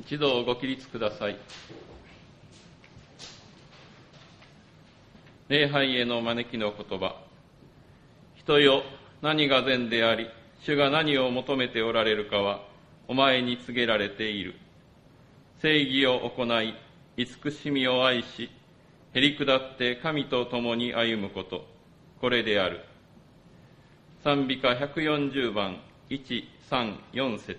一同ご起立ください。礼拝への招きの言葉。人よ、何が善であり、主が何を求めておられるかは、お前に告げられている。正義を行い、慈しみを愛し、へり下って神と共に歩むこと、これである。賛美歌140番、1、3、4節。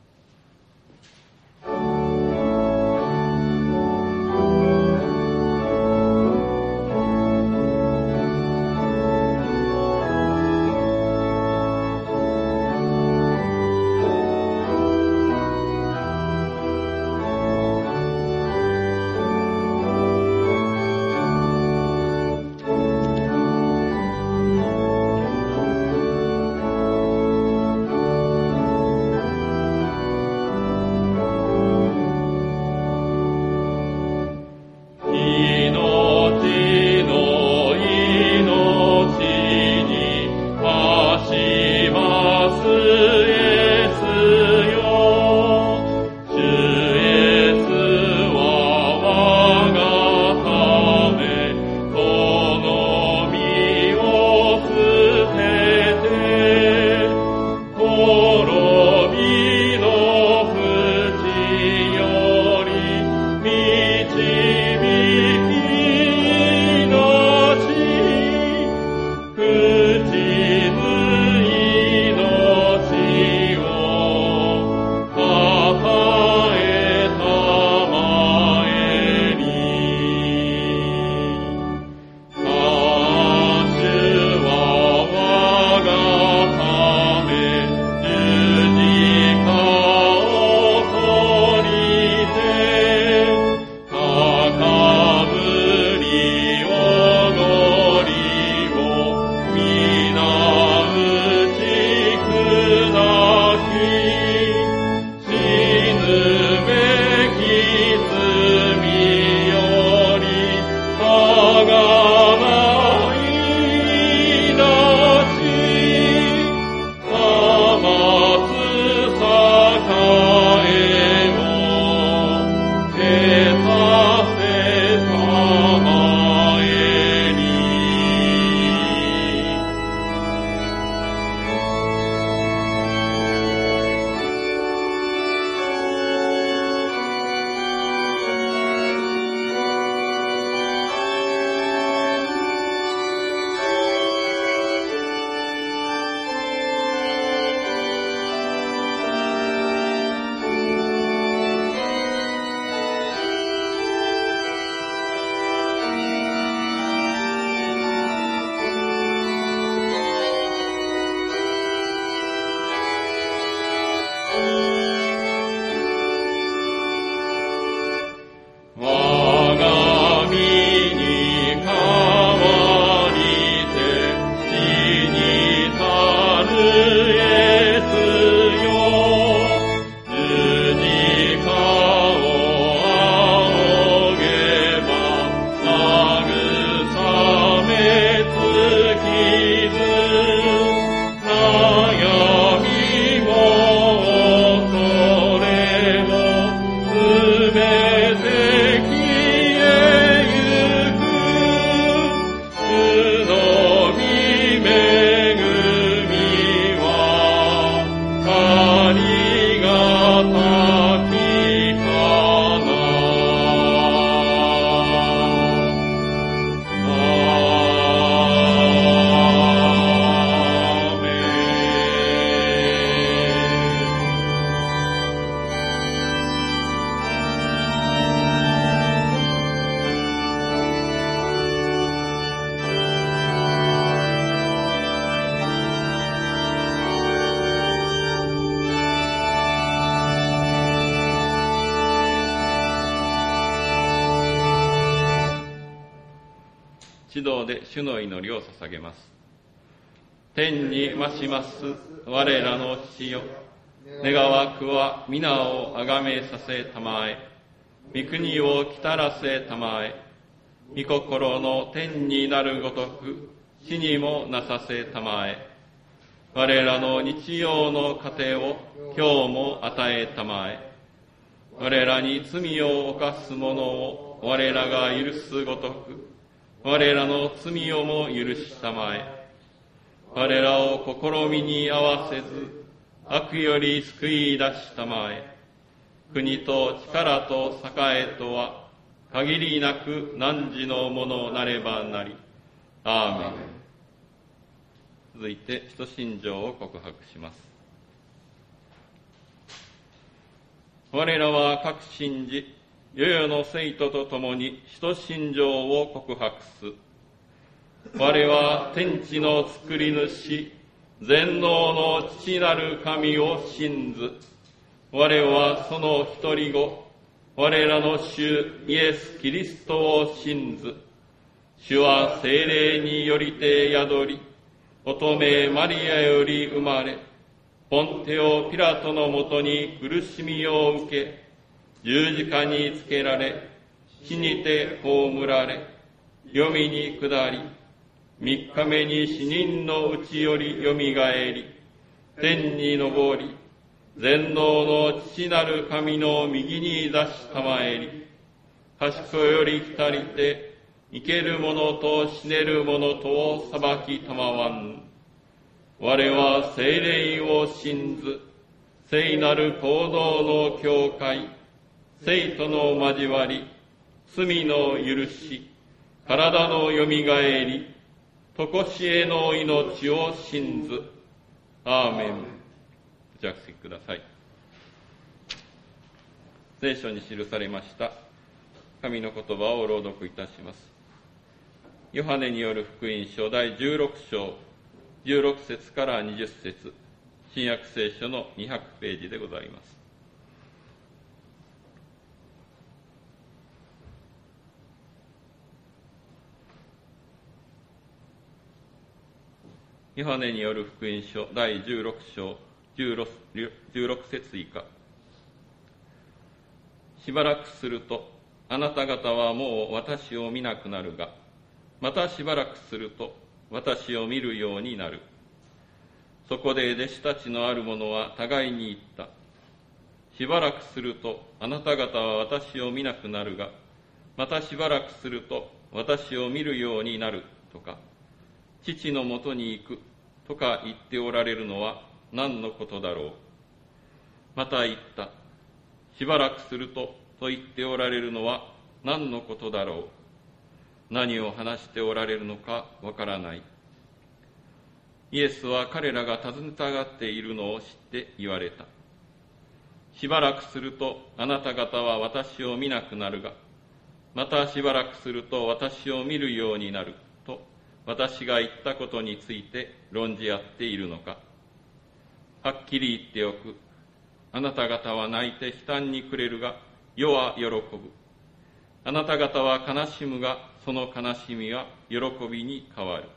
指導で主の祈りを捧げます。天に増します我らの父よ、願わくは皆をあがめさせたまえ、御国を来たらせたまえ、御心の天になるごとく地にもなさせたまえ、我らの日曜の糧を今日も与えたまえ、 我らに罪を犯す者を我らが許すごとく、我らの罪をも許したまえ。我らを試みに合わせず、悪より救い出したまえ。国と力と栄とは、限りなく汝のものなればなり。アーメン。続いて、使徒信条を告白します。我らは確信じ、世々の生徒と共に使徒信条を告白す。我は天地の作り主、全能の父なる神を信ず。我はその一人子、我らの主イエス・キリストを信ず。主は聖霊によりて宿り、乙女マリアより生まれ、ポンテオ・ピラトのもとに苦しみを受け、十字架につけられ、死にて葬られ、黄泉に下り、三日目に死人のうちよりよみがえり、天に昇り、全能の父なる神の右に座したまえり、賢より来たりて、生ける者と死ねる者とを裁きたまわん。我は聖霊を信ず、聖なる行動の教会、聖との交わり、罪の許し、体のよみがえり、とこしえの命を信ず。アーメン。着席ください。聖書に記されました神の言葉を朗読いたします。ヨハネによる福音書第16章16節から20節、新約聖書の200ページでございます。ヨハネによる福音書第16章16節以下。しばらくすると、あなた方はもう私を見なくなるが、またしばらくすると私を見るようになる。そこで弟子たちのある者は互いに言った。しばらくするとあなた方は私を見なくなるが、またしばらくすると私を見るようになるとか、父のもとに行くとか言っておられるのは何のことだろう。また言った。しばらくすると言っておられるのは何のことだろう。何を話しておられるのかわからない。イエスは彼らが尋ねたがっているのを知って言われた。しばらくするとあなた方は私を見なくなるが、またしばらくすると私を見るようになると私が言ったことについて論じ合っているのか。はっきり言っておく。あなた方は泣いて悲嘆に暮れるが、世は喜ぶ。あなた方は悲しむが、その悲しみは喜びに変わる。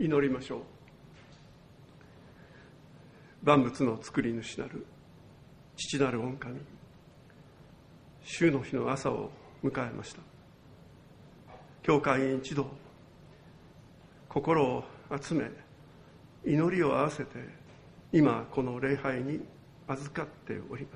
祈りましょう。万物の作り主なる父なる御神、主の日の朝を迎えました。教会員一同、心を集め祈りを合わせて今この礼拝に預かっております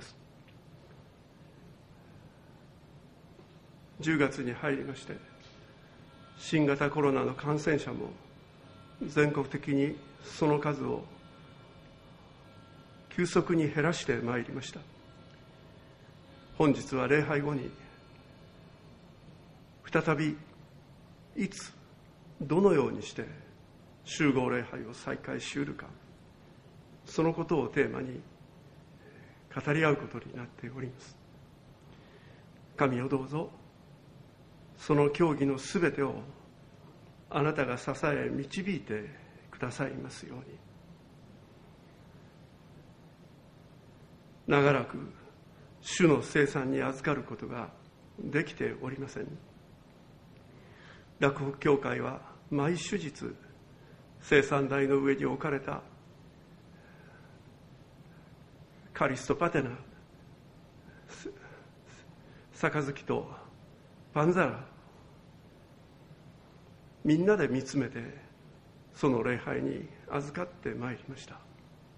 。10月に入りまして、新型コロナの感染者も全国的にその数を急速に減らしてまいりました。本日は礼拝後に再びいつどのようにして集合礼拝を再開しうるか、そのことをテーマに語り合うことになっております。神よ、どうぞその教義のすべてをあなたが支え導いてくださいますように。長らく主の聖餐に預かることができておりません。洛北教会は毎主日聖餐台の上に置かれたカリストパテナ、杯とパンザラ、みんなで見つめてその礼拝に預かってまいりました。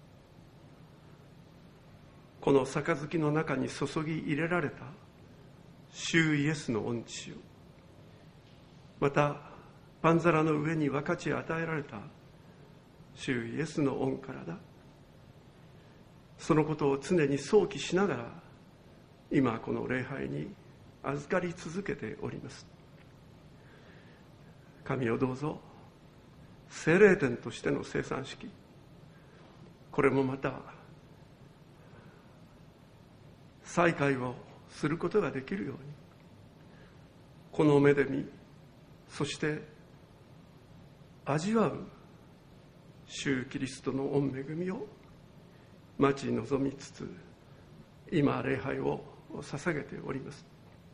この杯の中に注ぎ入れられた主イエスの御血を、またパンザラの上に分かち与えられた主イエスの御体、そのことを常に想起しながら今この礼拝に預かり続けております。神をどうぞ聖霊殿としての聖餐式、これもまた再会をすることができるように、この目で見、そして味わう主キリストの御恵みを待ち望みつつ、今礼拝を捧げております。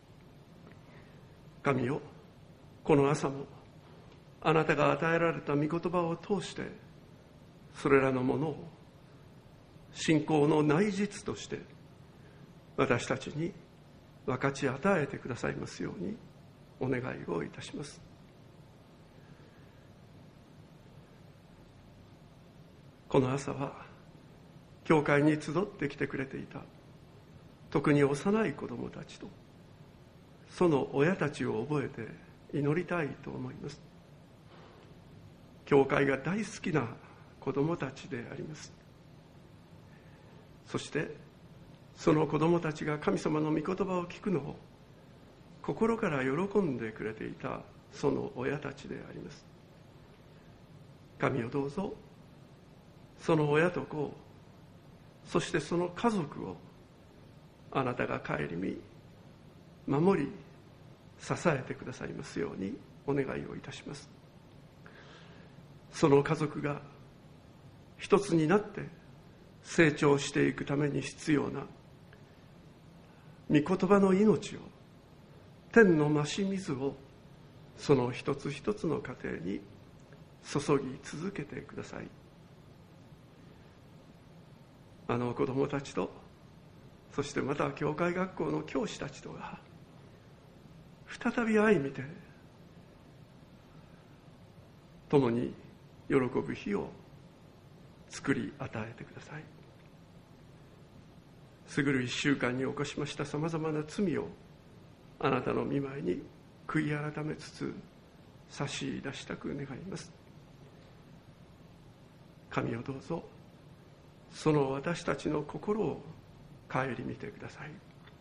神よ、この朝もあなたが与えられた御言葉を通して、それらのものを信仰の内実として私たちに分かち与えてくださいますようにお願いをいたします。この朝は教会に集ってきてくれていた特に幼い子どもたちとその親たちを覚えて祈りたいと思います。教会が大好きな子どもたちであります。そしてその子どもたちが神様の御言葉を聞くのを心から喜んでくれていたその親たちであります。神をどうぞその親と子、そしてその家族をあなたが顧み守り支えてくださいますようにお願いをいたします。その家族が一つになって成長していくために必要な御言葉の命を、天の増し水をその一つ一つの家庭に注ぎ続けてください。あの子供たちと、そしてまた教会学校の教師たちとが再び相見て共に喜ぶ日を作り与えてください。過ぐる一週間に起こしましたさまざまな罪をあなたの御前に悔い改めつつ差し出したく願います。神をどうぞその私たちの心を顧みてください。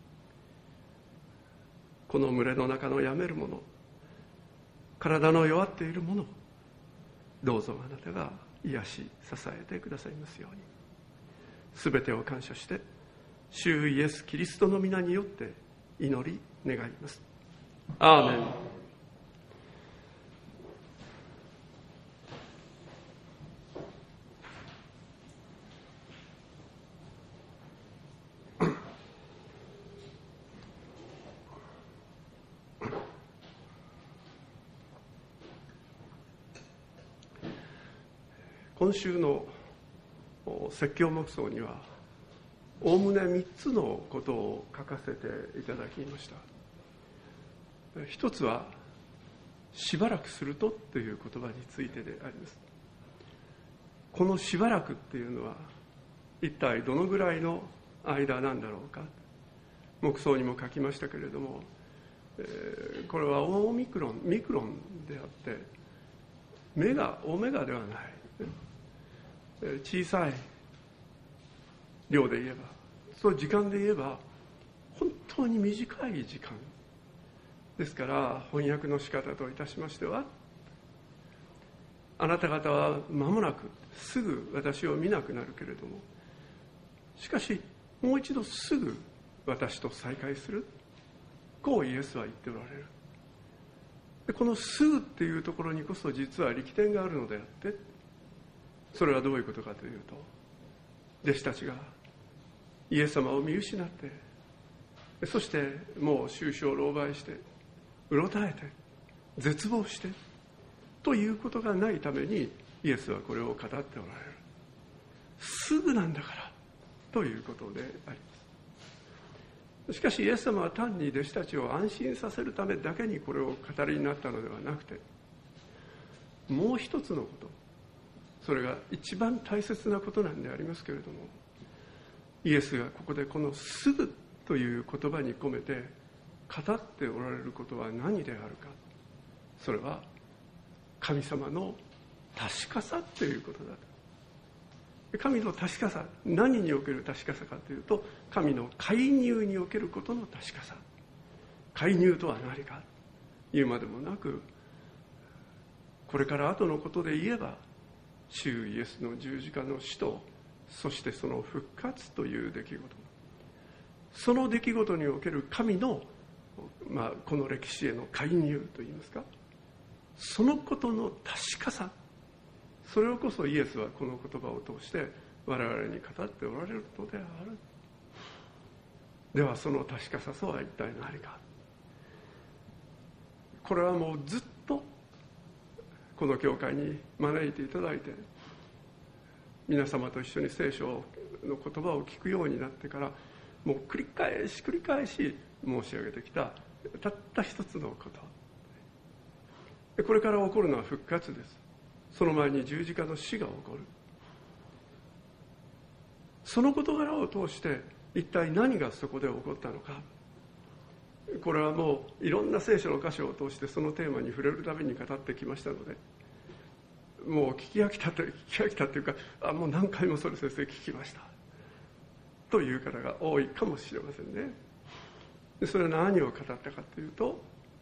この群れの中の病める者、体の弱っている者、どうぞあなたが癒し支えてくださいますように。すべてを感謝して主イエスキリストの皆によって祈り願います。アーメン。 今週の説教黙想にはおおむね3つのことを書かせていただきました。一つはしばらくするとという言葉についてであります。このしばらくっていうのは一体どのぐらいの間なんだろうか。黙想にも書きましたけれども、これはミクロンであってオメガではない、小さい量で言えば、その時間で言えば本当に短い時間ですから、翻訳の仕方といたしましては、あなた方は間もなくすぐ私を見なくなるけれども、しかしもう一度すぐ私と再会する、こうイエスは言っておられる。でこのすぐっていうところにこそ実は力点があるのであって、それはどういうことかというと、弟子たちがイエス様を見失って、そしてもう終生狼狽してうろたえて絶望してということがないために、イエスはこれを語っておられる。すぐなんだからということであります。しかしイエス様は単に弟子たちを安心させるためだけにこれを語りになったのではなくて、もう一つのこと、それが一番大切なことなんでありますけれども、イエスがここでこのすぐという言葉に込めて語っておられることは何であるか。それは神様の確かさということだと。神の確かさ、何における確かさかというと、神の介入におけることの確かさ。介入とは何か言うまでもなく、これから後のことで言えば、主イエスの十字架の死と、そしてその復活という出来事、その出来事における神の、この歴史への介入といいますか、そのことの確かさ、それをこそイエスはこの言葉を通して我々に語っておられるのである。ではその確かさとは一体何か。これはもうずっとこの教会に招いていただいて、皆様と一緒に聖書の言葉を聞くようになってから、もう繰り返し申し上げてきたたった一つのこと。これから起こるのは復活です。その前に十字架の死が起こる。その事柄を通して一体何がそこで起こったのか。これはもういろんな聖書の箇所を通してそのテーマに触れるたびに語ってきましたので、もう聞き飽きたというか、もう何回もそれ先生聞きましたという方が多いかもしれませんね。でそれは何を語ったかというと、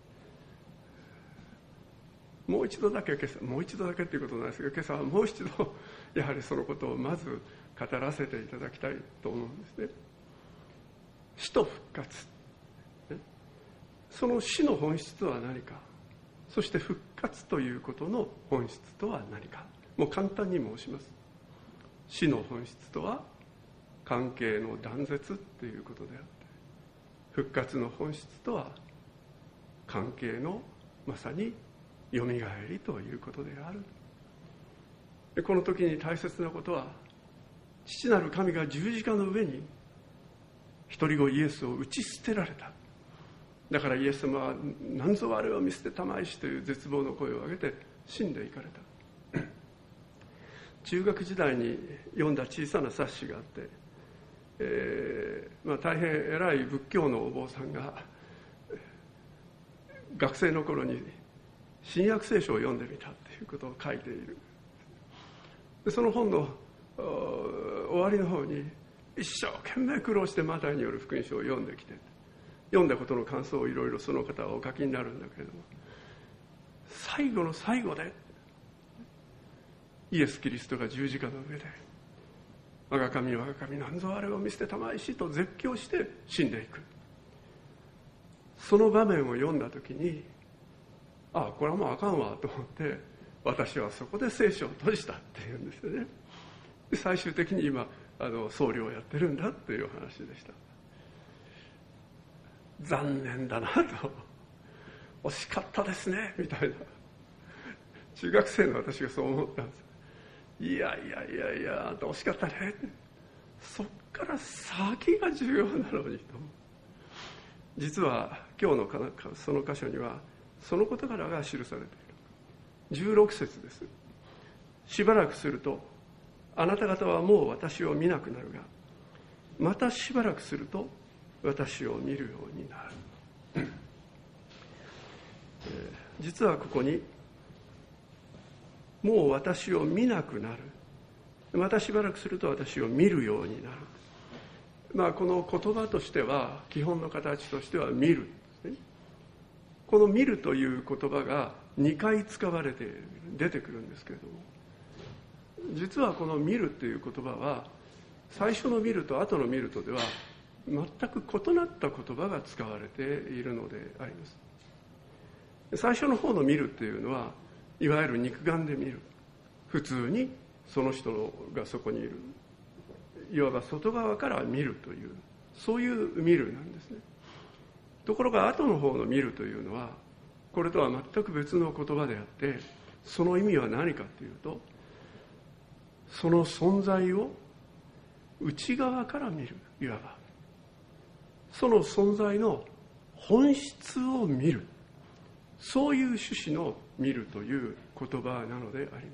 もう一度だけっていうことなんですが、今朝はもう一度やはりそのことをまず語らせていただきたいと思うんですね。死と復活、その死の本質とは何か、そして復活ということの本質とは何か。もう簡単に申します。死の本質とは関係の断絶ということであって、復活の本質とは関係のまさによみがえりということである。でこの時に大切なことは、父なる神が十字架の上に一人子イエスを打ち捨てられた。だからイエス様は何ぞあれを見捨てたまえしという絶望の声を上げて死んでいかれた。中学時代に読んだ小さな冊子があって、大変偉い仏教のお坊さんが学生の頃に新約聖書を読んでみたということを書いている。でその本の終わりの方に、一生懸命苦労してマタイによる福音書を読んできて、読んだことの感想をいろいろその方はお書きになるんだけれども、最後の最後でイエス・キリストが十字架の上で、我が神なんぞあれを見捨てたまえしと絶叫して死んでいく。その場面を読んだ時に、これはもうあかんわと思って、私はそこで聖書を閉じたっていうんですよね。で最終的に今僧侶をやってるんだっていう話でした。残念だなと、惜しかったですねみたいな、中学生の私がそう思ったんです。 いや惜しかったね、そっから先が重要なのにと。実は今日のその箇所にはその事柄が記されている。16節です。しばらくするとあなた方はもう私を見なくなるが、またしばらくすると私を見るようになる。実はここにもう私を見なくなる、またしばらくすると私を見るようになる。この言葉としては、基本の形としては見るですね。この見るという言葉が2回使われて出てくるんですけれども、実はこの見るという言葉は最初の見ると後の見るとでは全く異なった言葉が使われているのであります。最初の方の見るというのはいわゆる肉眼で見る、普通にその人がそこにいる、いわば外側から見るという、そういう見るなんですね。ところが後の方の見るというのはこれとは全く別の言葉であって、その意味は何かというと、その存在を内側から見る、いわばその存在の本質を見る、そういう趣旨の見るという言葉なのであります。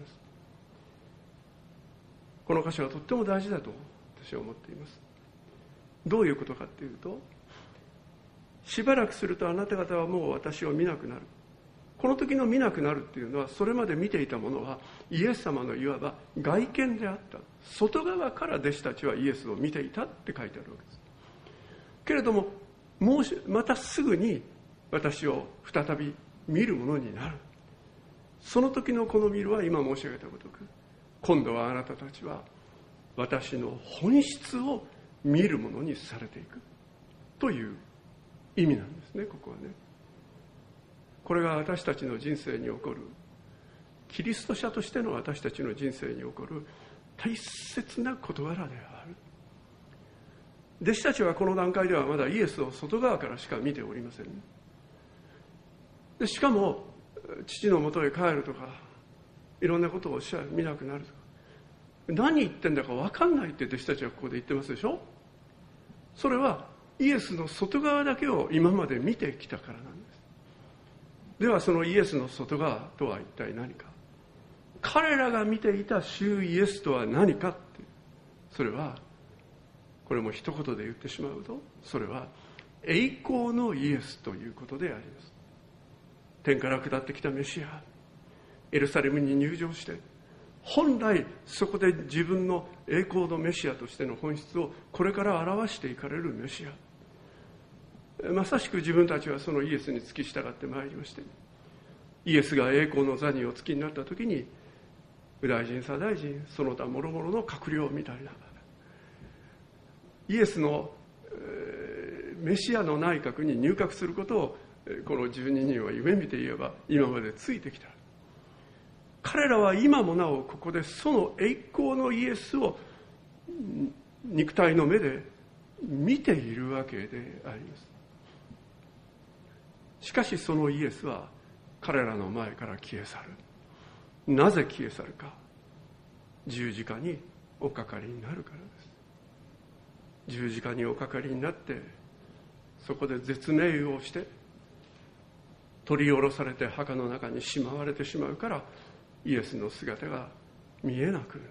この箇所はとっても大事だと私は思っています。どういうことかというと、しばらくするとあなた方はもう私を見なくなる。この時の見なくなるっていうのは、それまで見ていたものはイエス様のいわば外見であった。外側から弟子たちはイエスを見ていたって書いてあるわけです。けれども、またすぐに私を再び見るものになる。その時のこの見るは今申し上げたごとく、今度はあなたたちは私の本質を見るものにされていくという意味なんですね。ここはね、これが私たちの人生に起こる、キリスト者としての私たちの人生に起こる大切な事柄である。弟子たちはこの段階ではまだイエスを外側からしか見ておりません。でしかも父のもとへ帰るとか、いろんなことを見なくなるとか、何言ってんだか分かんないって弟子たちはここで言ってますでしょ。それはイエスの外側だけを今まで見てきたからなんです。ではそのイエスの外側とは一体何か。彼らが見ていた主イエスとは何かって、それはこれも一言で言ってしまうと、それは栄光のイエスということであります。天から下ってきたメシア、エルサレムに入場して、本来そこで自分の栄光のメシアとしての本質をこれから表していかれるメシア、まさしく自分たちはそのイエスに付き従ってまいりまして、イエスが栄光の座にお付きになった時に、右大臣左大臣その他諸々の閣僚みたいな、イエスのメシアの内閣に入閣することをこの12人は夢見て言えば今までついてきた。彼らは今もなおここでその栄光のイエスを肉体の目で見ているわけであります。しかしそのイエスは彼らの前から消え去る。なぜ消え去るか。十字架におかかりになるからです。十字架におかかりになって、そこで絶命をして取り下ろされて墓の中にしまわれてしまうから、イエスの姿が見えなくなる。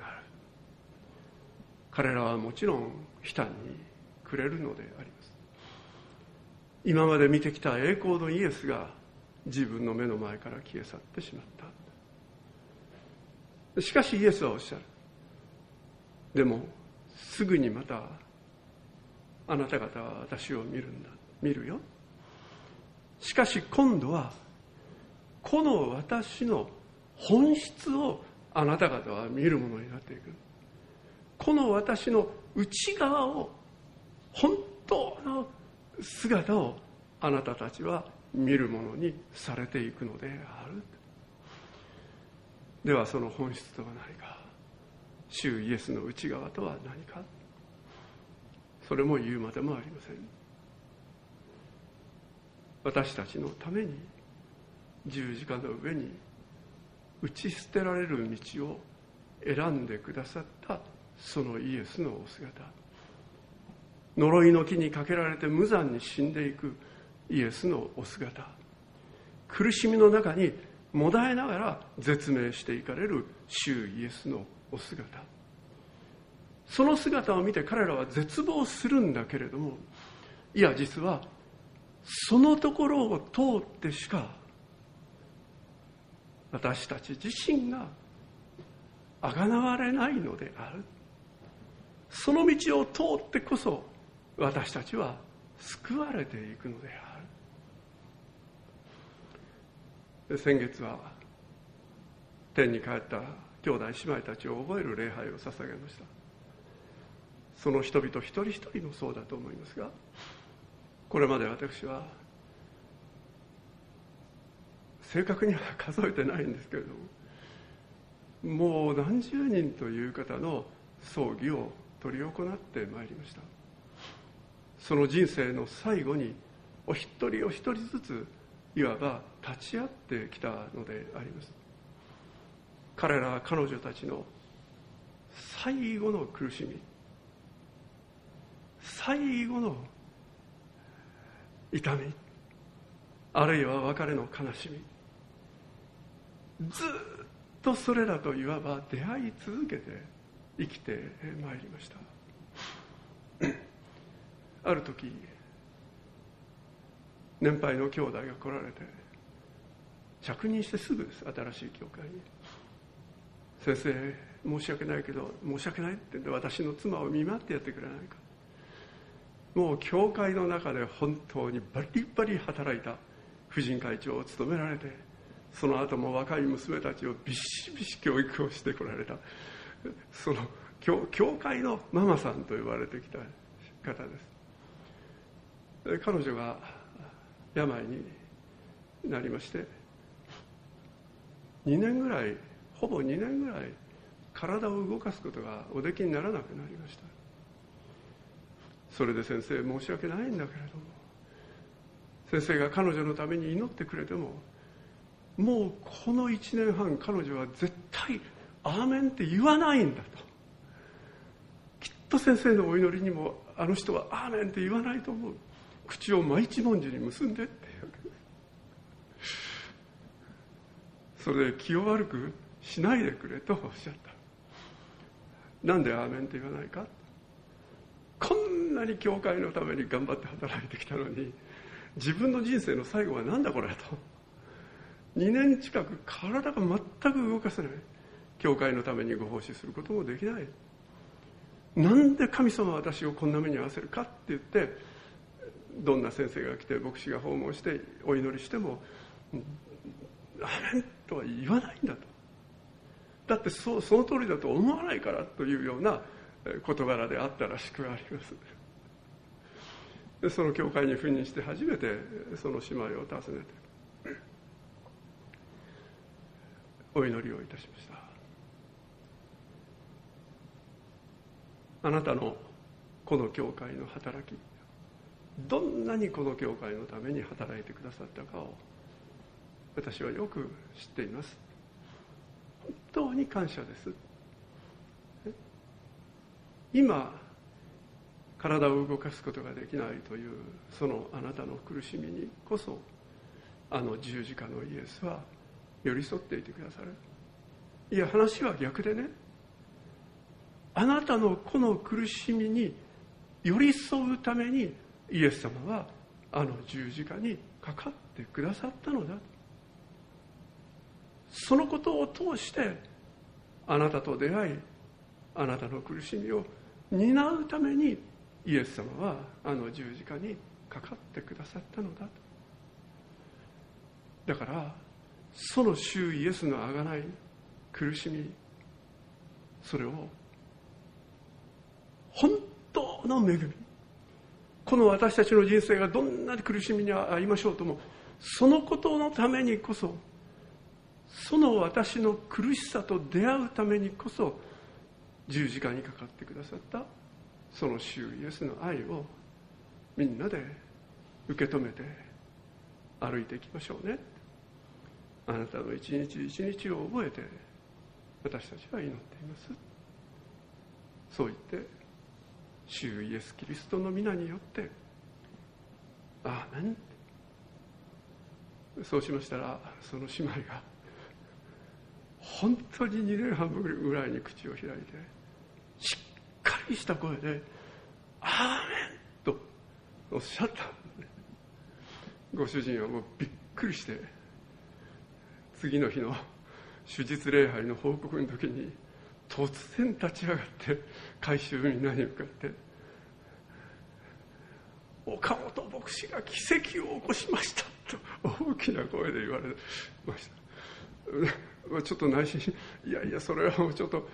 彼らはもちろん悲嘆に暮れるのであります。今まで見てきた栄光のイエスが自分の目の前から消え去ってしまった。しかしイエスはおっしゃる。でもすぐにまたあなた方は私を見るんだ、見るよ。しかし今度はこの私の本質をあなた方は見るものになっていく。この私の内側を、本当の姿をあなたたちは見るものにされていくのである。ではその本質とは何か、主イエスの内側とは何か、それも言うまでもありません。私たちのために十字架の上に打ち捨てられる道を選んでくださったそのイエスのお姿、呪いの木にかけられて無残に死んでいくイエスのお姿、苦しみの中にもだえながら絶命していかれる主イエスのお姿、その姿を見て彼らは絶望するんだけれども、いや実はそのところを通ってしか私たち自身があがなわれないのである。その道を通ってこそ私たちは救われていくのである。先月は天に帰った兄弟姉妹たちを覚える礼拝を捧げました。その人々一人一人もそうだと思いますが、これまで私は正確には数えてないんですけれども、もう何十人という方の葬儀を執り行ってまいりました。その人生の最後にお一人お一人ずついわば立ち会ってきたのであります。彼ら彼女たちの最後の苦しみ、最後の痛み、あるいは別れの悲しみ、ずっとそれらといわば出会い続けて生きてまいりました。ある時、年配の兄弟が来られて、着任してすぐです、新しい教会に。先生、申し訳ないけど、申し訳ないって言って私の妻を見舞ってやってくれないか。もう教会の中で本当にバリバリ働いた婦人会長を務められて、その後も若い娘たちをビシビシ教育をしてこられた、その 教会のママさんと呼ばれてきた方です。彼女が病になりまして、2年ぐらい、ほぼ2年ぐらい体を動かすことがおできにならなくなりました。それで先生、申し訳ないんだけれども、先生が彼女のために祈ってくれても、もうこの1年半彼女は絶対アーメンって言わないんだと。きっと先生のお祈りにもあの人はアーメンって言わないと思う。口を真一文字に結んでっていうわけです。それで気を悪くしないでくれとおっしゃった。なんでアーメンって言わないか。こんなに教会のために頑張って働いてきたのに、自分の人生の最後はなんだこれと。2年近く体が全く動かせない。教会のためにご奉仕することもできない。なんで神様は私をこんな目に遭わせるかって言って、どんな先生が来て牧師が訪問してお祈りしてもアーメンとは言わないんだと。だってその通りだと思わないからというような事柄であったらしくあります。でその教会に赴任して初めてその姉妹を訪ねてお祈りをいたしました。あなたのこの教会の働き、どんなにこの教会のために働いてくださったかを私はよく知っています。本当に感謝です。今体を動かすことができないというそのあなたの苦しみにこそ、あの十字架のイエスは寄り添っていてくださる。いや、話は逆でね、あなたのこの苦しみに寄り添うためにイエス様はあの十字架にかかってくださったのだ。そのことを通してあなたと出会い、あなたの苦しみを担うためにイエス様はあの十字架にかかってくださったのだと。だからその主イエスの贖い、苦しみ、それを本当の恵み、この私たちの人生がどんな苦しみに遭いましょうとも、そのことのためにこそ、その私の苦しさと出会うためにこそ十字架にかかってくださったその主イエスの愛をみんなで受け止めて歩いていきましょうね。あなたの一日一日を覚えて私たちは祈っています。そう言って主イエス・キリストの皆によってアーメン。そうしましたら、その姉妹が本当に2年半ぐらいに口を開いてしっかりした声でアーメンとおっしゃった。ご主人はもうびっくりして、次の日の手術礼拝の報告の時に突然立ち上がって会衆みんなに向かって、岡本牧師が奇跡を起こしましたと大きな声で言われました。ちょっと内心、いやいや、それはもうちょっと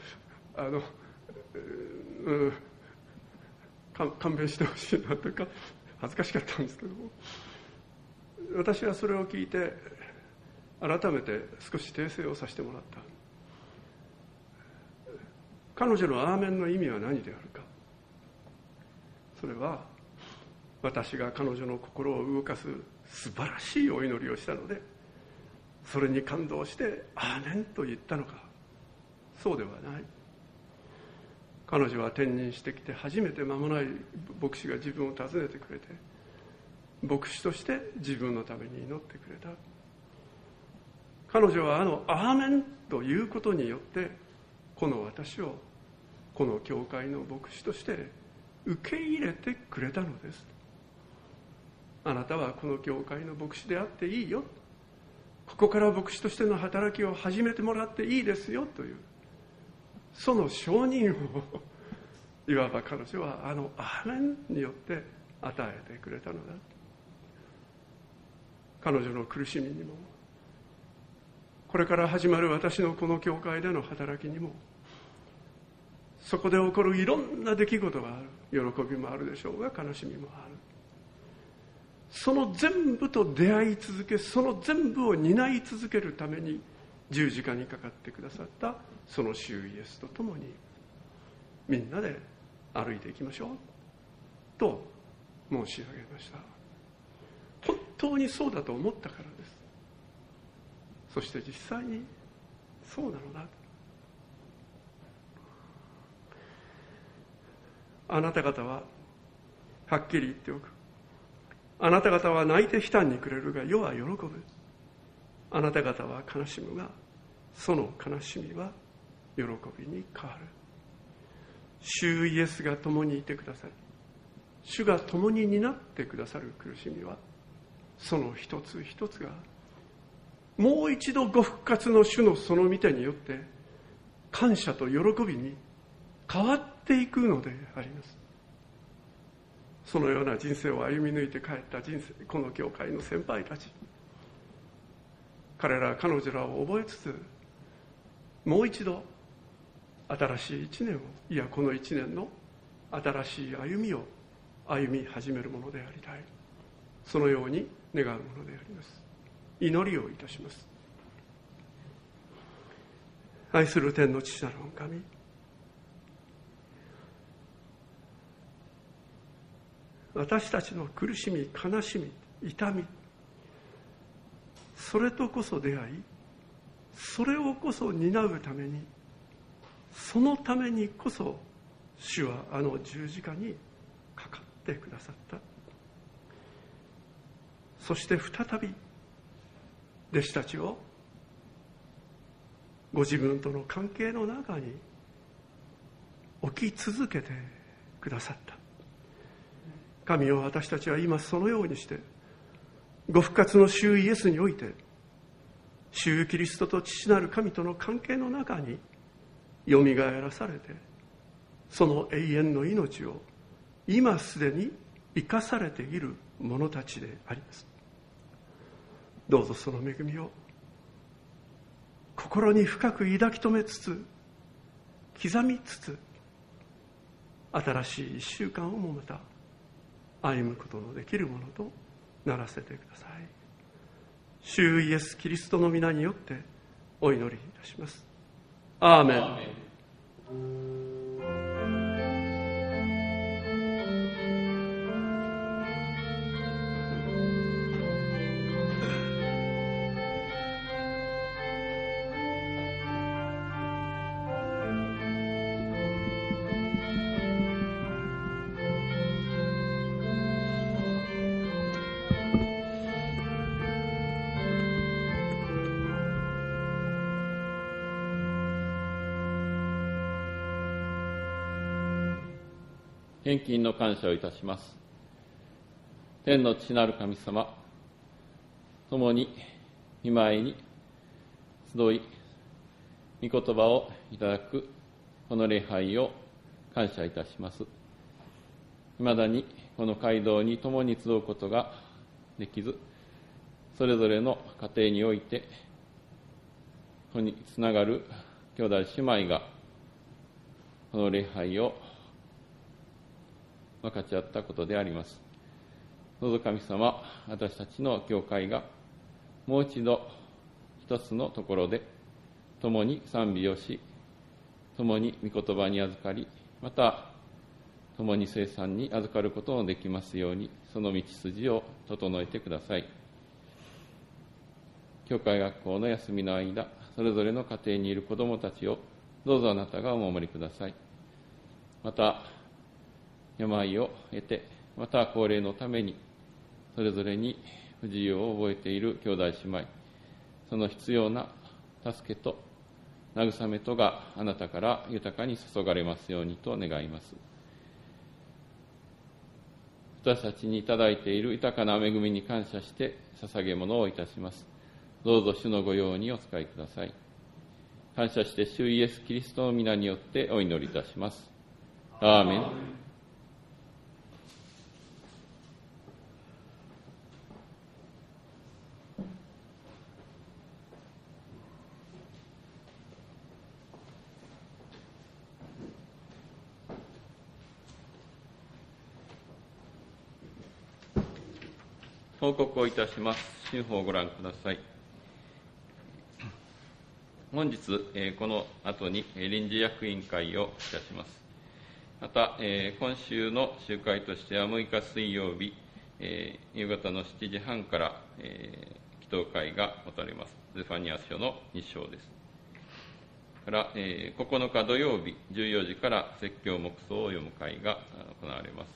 勘弁してほしいなというか恥ずかしかったんですけども、私はそれを聞いて改めて少し訂正をさせてもらった。彼女のアーメンの意味は何であるか。それは私が彼女の心を動かす素晴らしいお祈りをしたので、それに感動してアーメンと言ったのか。そうではない。彼女は転任してきて初めて間もない牧師が自分を訪ねてくれて、牧師として自分のために祈ってくれた。彼女はアーメンということによってこの私をこの教会の牧師として受け入れてくれたのです。あなたはこの教会の牧師であっていいよ、ここから牧師としての働きを始めてもらっていいですよという、その承認をいわば彼女はアーメンによって与えてくれたのだ。彼女の苦しみにも、これから始まる私のこの教会での働きにも、そこで起こるいろんな出来事がある。喜びもあるでしょうが、悲しみもある。その全部と出会い続け、その全部を担い続けるために十字架にかかってくださったその主イエスと共にみんなで歩いていきましょうと申し上げました。本当にそうだと思ったからです。そして実際にそうなのだ。あなた方ははっきり言っておく。あなた方は泣いて悲嘆に暮れるが世は喜ぶ。あなた方は悲しむがその悲しみは喜びに変わる。主イエスが共にいてくださり、主が共に担ってくださる苦しみは、その一つ一つがもう一度ご復活の主のその御手によって感謝と喜びに変わっていくのであります。そのような人生を歩み抜いて帰った人生、この教会の先輩たち、彼ら彼女らを覚えつつ、もう一度新しい一年を、いやこの一年の新しい歩みを歩み始めるものでありたい、そのように願うものであります。祈りをいたします。愛する天の父なる御神、私たちの苦しみ、悲しみ、痛み、それとこそ出会い、それをこそ担うために、そのためにこそ主は十字架にかかってくださった。そして再び弟子たちをご自分との関係の中に置き続けてくださった。神よ、私たちは今そのようにしてご復活の主イエスにおいて主キリストと父なる神との関係の中によみがえらされて、その永遠の命を今すでに生かされている者たちであります。どうぞその恵みを心に深く抱き留めつつ、刻みつつ、新しい一週間をもまた歩むことのできるものとならせてください。主イエスキリストの皆によってお祈りいたします。アーメン。アーメン。 献金の感謝をいたします。天の父なる神様、共に御前に集い、御言葉をいただくこの礼拝を感謝いたします。未だにこの街道に共に集うことができず、それぞれの家庭において、ここにつながる兄弟姉妹が、この礼拝を分かち合ったことであります。どうぞ神様、私たちの教会が、もう一度一つのところで、共に賛美をし、共に御言葉に預かり、また、共に聖餐に預かることもできますように、その道筋を整えてください。教会学校の休みの間、それぞれの家庭にいる子どもたちを、どうぞあなたがお守りください。また、病を得て、また高齢のために、それぞれに不自由を覚えている兄弟姉妹、その必要な助けと慰めとがあなたから豊かに注がれますようにと願います。私たちにいただいている豊かな恵みに感謝して捧げ物をいたします。どうぞ主のご用にお使いください。感謝して主イエス・キリストの皆によってお祈りいたします。アーメン。報告をいたします。新報をご覧ください。本日、この後に臨時役員会をいたします。また、今週の集会としては6日水曜日、夕方の7時半から、祈祷会が持たれます。ゼファニア書の2章です。から、9日土曜日14時から説教黙想を読む会が行われます。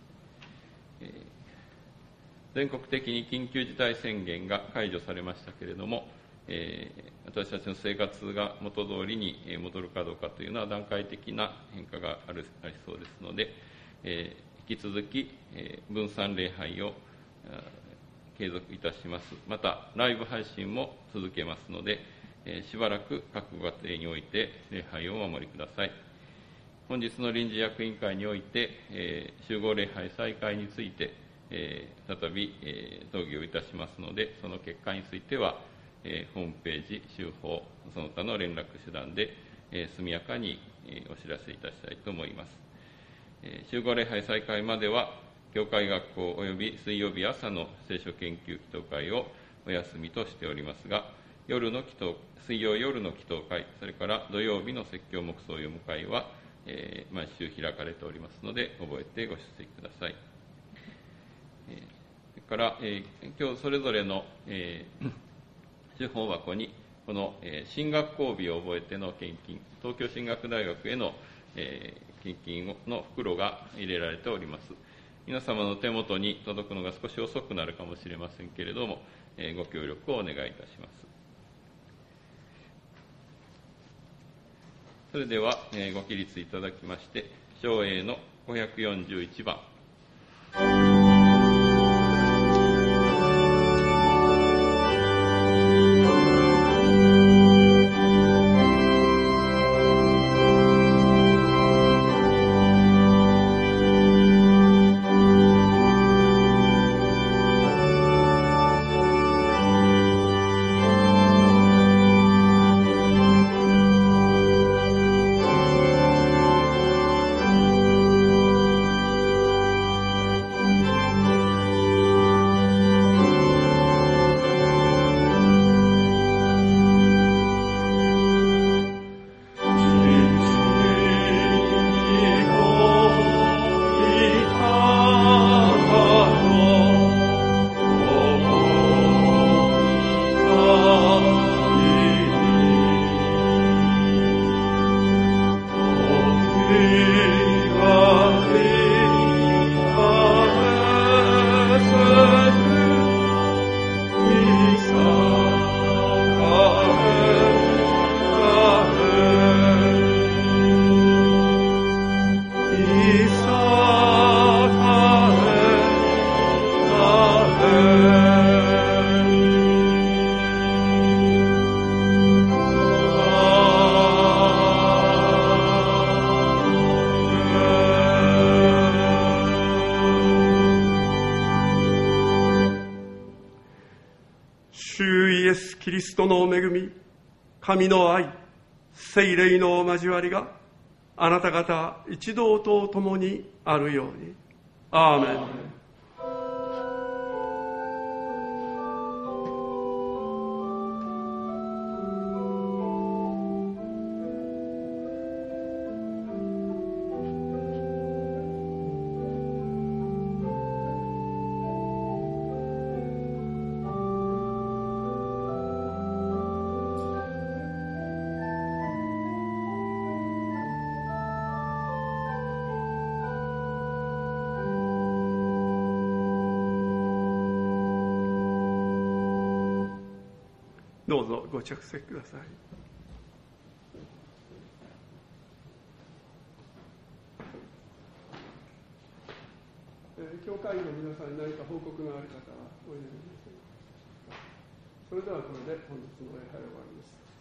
全国的に緊急事態宣言が解除されましたけれども、私たちの生活が元通りに戻るかどうかというのは段階的な変化がありそうですので、引き続き分散礼拝を継続いたします。またライブ配信も続けますので、しばらく各ご家庭において礼拝をお守りください。本日の臨時役員会において、集合礼拝再開について再び討議をいたしますので、その結果についてはホームページ、週報、その他の連絡手段で速やかにお知らせいたしたいと思います。集合礼拝再開までは、教会学校及び水曜日朝の聖書研究祈祷会をお休みとしておりますが、水曜夜の祈祷会、それから土曜日の説教黙想読む会は、毎週開かれておりますので、覚えてご出席ください。それから、今日それぞれの、手法箱にこの、進学校日を覚えての献金、東京進学大学への、献金の袋が入れられております。皆様の手元に届くのが少し遅くなるかもしれませんけれども、ご協力をお願いいたします。それでは、ご起立いただきまして、唱詠の541番。 イエス・キリストの恵み、神の愛、聖霊の交わりがあなた方一同と共にあるように。アーメン。どうぞご着席ください。教会の皆さんに何か報告がある方はおいでください。それではこれで本日の礼拝を終わります。